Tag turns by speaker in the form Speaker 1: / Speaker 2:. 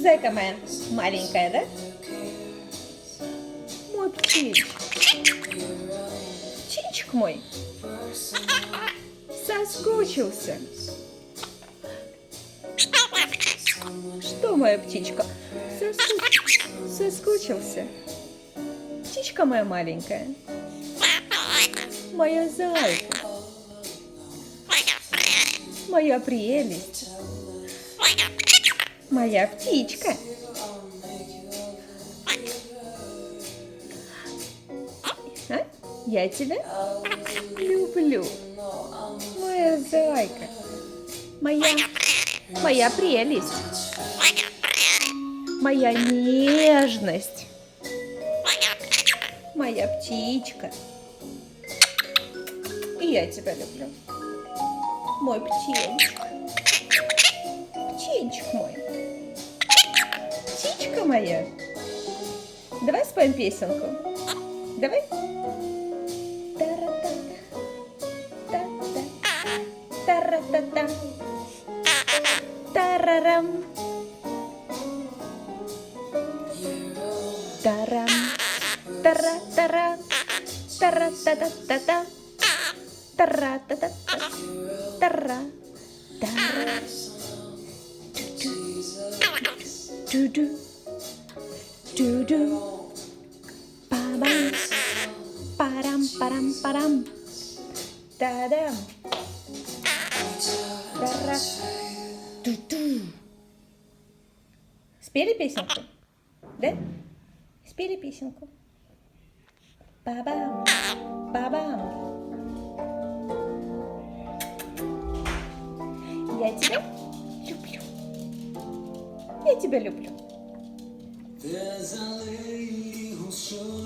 Speaker 1: Зайка моя маленькая, да? Мой птичек. Птичек мой. Соскучился. Что, моя птичка? Соскучился. Птичка моя маленькая. Моя зайка. Моя прелесть. Моя птичка. А? Я тебя люблю. Моя зайка. Моя прелесть. Моя нежность. Моя птичка. И я тебя люблю. Мой птенчик. Птенчик мой. Птичка моя. Давай споем песенку. Давай. Тара-та-та. Тарарам. Тарам. Тара-тара. Тара-та-та-та-та. Тара-та-та-та. Тара. Тара. Ду-ду. Ду-ду. Па-бам. Парам-парам-парам. Та-дам. Тара. Ду-ду. Спели песенку? Да? Спели песенку? Ба-бам. Ба-бам. Я тебя люблю. Я тебя люблю.
Speaker 2: There's a lady who's sure